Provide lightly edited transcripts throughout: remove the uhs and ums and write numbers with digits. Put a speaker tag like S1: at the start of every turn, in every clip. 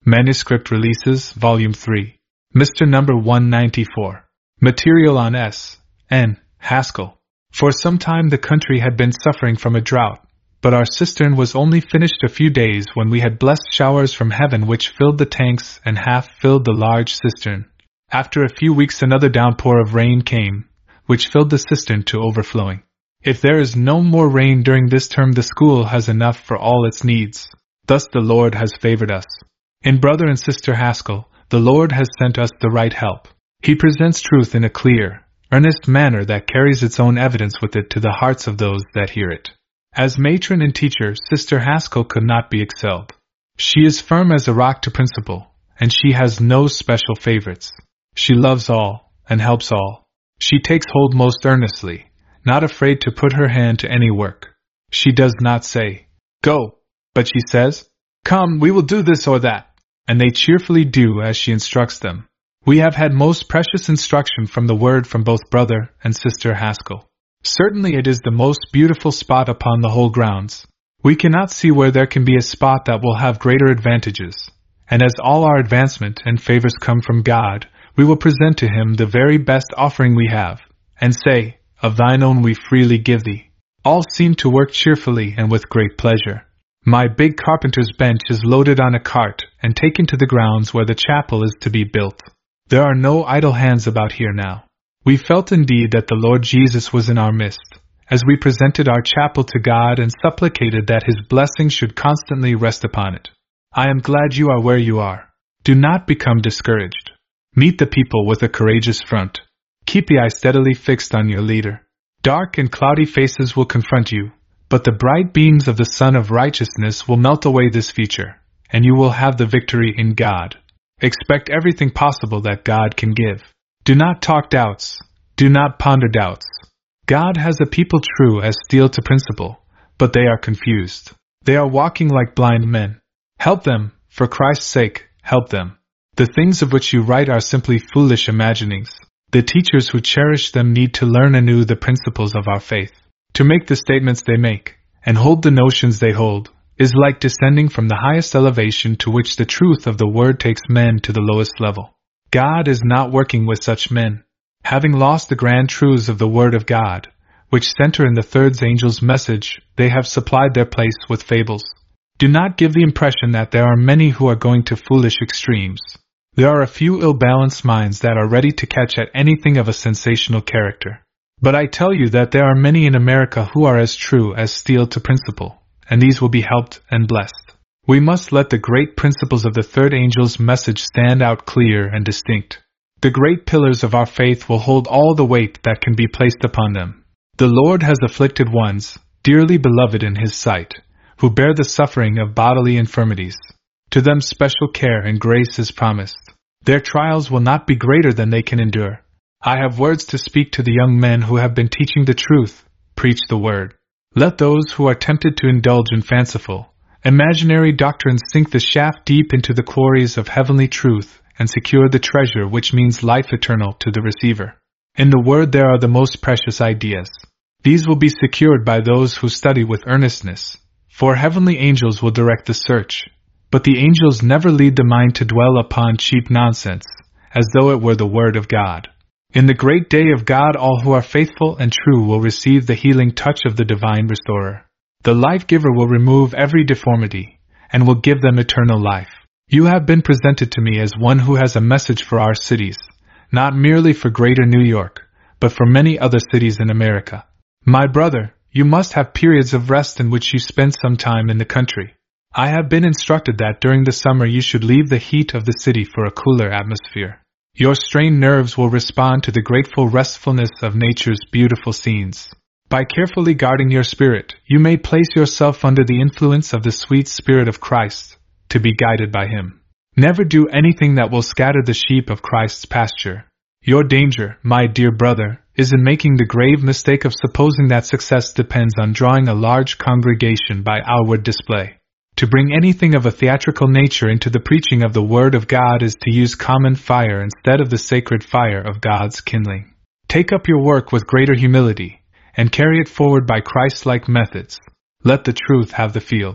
S1: Manuscript Releases, Volume 3. Mr. Number 194. Material on S. N. Haskell. For some time the country had been suffering from a drought, but our cistern was only finished a few days when we had blessed showers from heaven which filled the tanks and half filled the large cistern. After a few weeks another downpour of rain came, which filled the cistern to overflowing. If there is no more rain during this term, the school has enough for all its needs. Thus the Lord has favored us. In Brother and Sister Haskell, the Lord has sent us the right help. He presents truth in a clear, earnest manner that carries its own evidence with it to the hearts of those that hear it. As matron and teacher, Sister Haskell could not be excelled. She is firm as a rock to principle, and she has no special favorites. She loves all, and helps all. She takes hold most earnestly, not afraid to put her hand to any work. She does not say, "Go," but she says, "Come, we will do this or that," and they cheerfully do as she instructs them. We have had most precious instruction from the Word from both Brother and Sister Haskell. Certainly it is the most beautiful spot upon the whole grounds. We cannot see where there can be a spot that will have greater advantages, and as all our advancement and favors come from God, we will present to Him the very best offering we have, and say, "Of thine own we freely give thee." All seem to work cheerfully and with great pleasure. My big carpenter's bench is loaded on a cart and taken to the grounds where the chapel is to be built. There are no idle hands about here now. We felt indeed that the Lord Jesus was in our midst, as we presented our chapel to God and supplicated that His blessing should constantly rest upon it. I am glad you are where you are. Do not become discouraged. Meet the people with a courageous front. Keep the eye steadily fixed on your leader. Dark and cloudy faces will confront you, but the bright beams of the Sun of Righteousness will melt away this feature, and you will have the victory in God. Expect everything possible that God can give. Do not talk doubts. Do not ponder doubts. God has a people true as steel to principle, but they are confused. They are walking like blind men. Help them, for Christ's sake, help them. The things of which you write are simply foolish imaginings. The teachers who cherish them need to learn anew the principles of our faith. To make the statements they make, and hold the notions they hold, is like descending from the highest elevation to which the truth of the Word takes men to the lowest level. God is not working with such men. Having lost the grand truths of the Word of God, which center in the third angel's message, they have supplied their place with fables. Do not give the impression that there are many who are going to foolish extremes. There are a few ill-balanced minds that are ready to catch at anything of a sensational character. But I tell you that there are many in America who are as true as steel to principle, and these will be helped and blessed. We must let the great principles of the third angel's message stand out clear and distinct. The great pillars of our faith will hold all the weight that can be placed upon them. The Lord has afflicted ones, dearly beloved in His sight, who bear the suffering of bodily infirmities. To them special care and grace is promised. Their trials will not be greater than they can endure. I have words to speak to the young men who have been teaching the truth. Preach the word. Let those who are tempted to indulge in fanciful, imaginary doctrines sink the shaft deep into the quarries of heavenly truth and secure the treasure which means life eternal to the receiver. In the Word there are the most precious ideas. These will be secured by those who study with earnestness, for heavenly angels will direct the search. But the angels never lead the mind to dwell upon cheap nonsense, as though it were the Word of God. In the great day of God all who are faithful and true will receive the healing touch of the divine restorer. The life-giver will remove every deformity, and will give them eternal life. You have been presented to me as one who has a message for our cities, not merely for Greater New York, but for many other cities in America. My brother, you must have periods of rest in which you spend some time in the country. I have been instructed that during the summer you should leave the heat of the city for a cooler atmosphere. Your strained nerves will respond to the grateful restfulness of nature's beautiful scenes. By carefully guarding your spirit, you may place yourself under the influence of the sweet Spirit of Christ, to be guided by Him. Never do anything that will scatter the sheep of Christ's pasture. Your danger, my dear brother, is in making the grave mistake of supposing that success depends on drawing a large congregation by outward display. To bring anything of a theatrical nature into the preaching of the Word of God is to use common fire instead of the sacred fire of God's kindling. Take up your work with greater humility, and carry it forward by Christ-like methods. Let the truth have the field.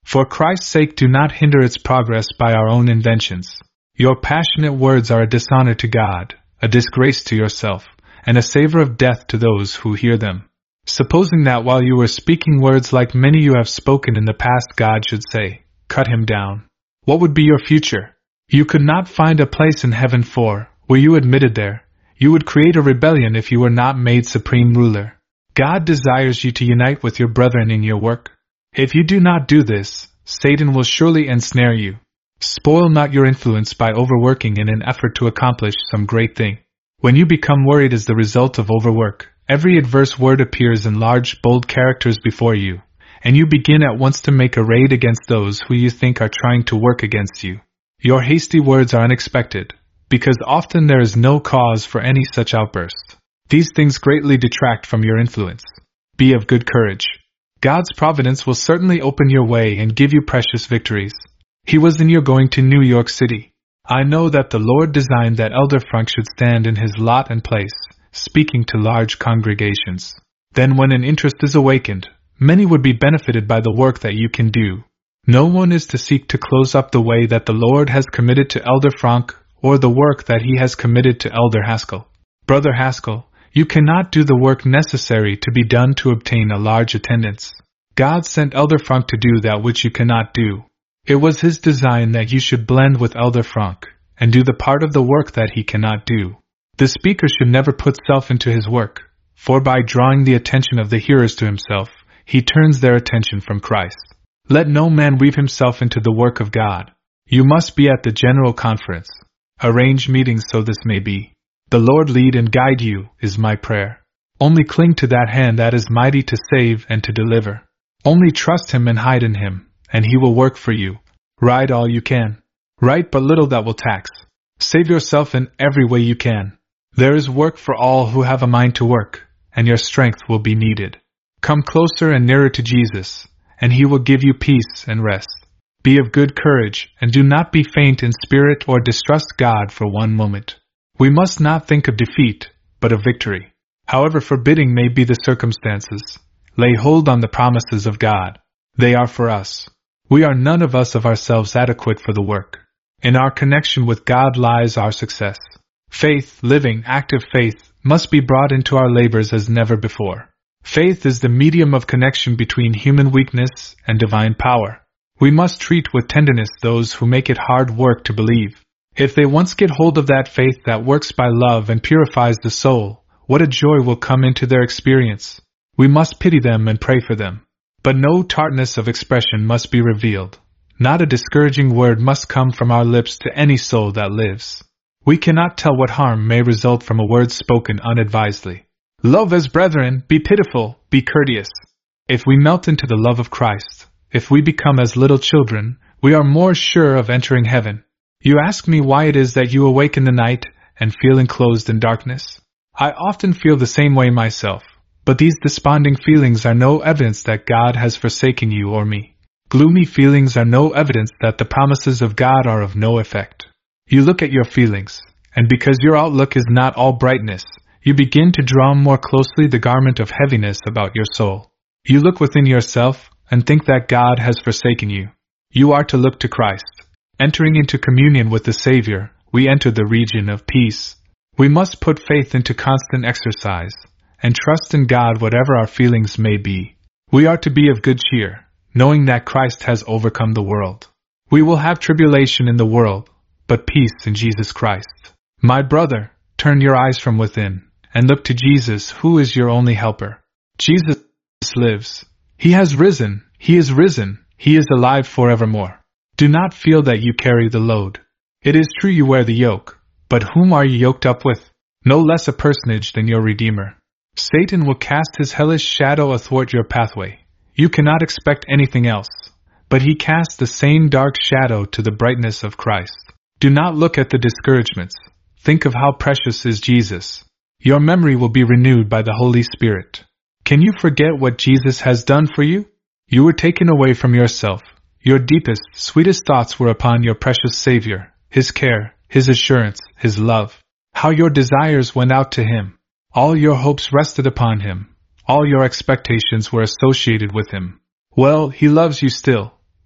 S1: For Christ's sake, do not hinder its progress by our own inventions. Your passionate words are a dishonor to God, a disgrace to yourself, and a savor of death to those who hear them. Supposing that while you were speaking words like many you have spoken in the past, God should say, "Cut him down," what would be your future? You could not find a place in heaven, for, were you admitted there, you would create a rebellion if you were not made supreme ruler. God desires you to unite with your brethren in your work. If you do not do this, Satan will surely ensnare you. Spoil not your influence by overworking in an effort to accomplish some great thing. When you become worried as the result of overwork, every adverse word appears in large, bold characters before you, and you begin at once to make a raid against those who you think are trying to work against you. Your hasty words are unexpected, because often there is no cause for any such outburst. These things greatly detract from your influence. Be of good courage. God's providence will certainly open your way and give you precious victories. He was in your going to New York City. I know that the Lord designed that Elder Frank should stand in his lot and place, speaking to large congregations. Then when an interest is awakened, many would be benefited by the work that you can do. No one is to seek to close up the way that the Lord has committed to Elder Frank, or the work that he has committed to Elder Haskell. Brother Haskell, you cannot do the work necessary to be done to obtain a large attendance. God sent Elder Frank to do that which you cannot do. It was his design that you should blend with Elder Frank, and do the part of the work that he cannot do. The speaker should never put self into his work, for by drawing the attention of the hearers to himself, he turns their attention from Christ. Let no man weave himself into the work of God. You must be at the general conference. Arrange meetings so this may be. The Lord lead and guide you, is my prayer. Only cling to that hand that is mighty to save and to deliver. Only trust him and hide in him, and he will work for you. Write all you can. Write but little that will tax. Save yourself in every way you can. There is work for all who have a mind to work, and your strength will be needed. Come closer and nearer to Jesus, and he will give you peace and rest. Be of good courage, and do not be faint in spirit or distrust God for one moment. We must not think of defeat, but of victory. However forbidding may be the circumstances, lay hold on the promises of God. They are for us. We are none of us of ourselves adequate for the work. In our connection with God lies our success. Faith, living, active faith, must be brought into our labors as never before. Faith is the medium of connection between human weakness and divine power. We must treat with tenderness those who make it hard work to believe. If they once get hold of that faith that works by love and purifies the soul, what a joy will come into their experience. We must pity them and pray for them. But no tartness of expression must be revealed. Not a discouraging word must come from our lips to any soul that lives. We cannot tell what harm may result from a word spoken unadvisedly. Love as brethren, be pitiful, be courteous. If we melt into the love of Christ, if we become as little children, we are more sure of entering heaven. You ask me why it is that you awake in the night and feel enclosed in darkness. I often feel the same way myself, but these desponding feelings are no evidence that God has forsaken you or me. Gloomy feelings are no evidence that the promises of God are of no effect. You look at your feelings, and because your outlook is not all brightness, you begin to draw more closely the garment of heaviness about your soul. You look within yourself and think that God has forsaken you. You are to look to Christ. Entering into communion with the Savior, we enter the region of peace. We must put faith into constant exercise, and trust in God whatever our feelings may be. We are to be of good cheer, knowing that Christ has overcome the world. We will have tribulation in the world, but peace in Jesus Christ. My brother, turn your eyes from within, and look to Jesus, who is your only helper. Jesus lives. He has risen, he is risen, he is alive forevermore. Do not feel that you carry the load. It is true you wear the yoke, but whom are you yoked up with? No less a personage than your Redeemer. Satan will cast his hellish shadow athwart your pathway. You cannot expect anything else, but he casts the same dark shadow to the brightness of Christ. Do not look at the discouragements. Think of how precious is Jesus. Your memory will be renewed by the Holy Spirit. Can you forget what Jesus has done for you? You were taken away from yourself. Your deepest, sweetest thoughts were upon your precious Savior, His care, His assurance, His love. How your desires went out to Him. All your hopes rested upon Him. All your expectations were associated with Him. Well, He loves you still.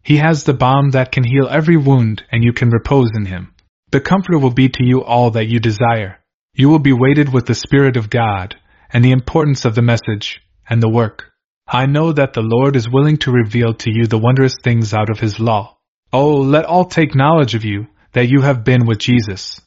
S1: He has the balm that can heal every wound, and you can repose in Him. The Comforter will be to you all that you desire. You will be weighted with the Spirit of God, and the importance of the message, and the work. I know that the Lord is willing to reveal to you the wondrous things out of His law. Oh, let all take knowledge of you, that you have been with Jesus.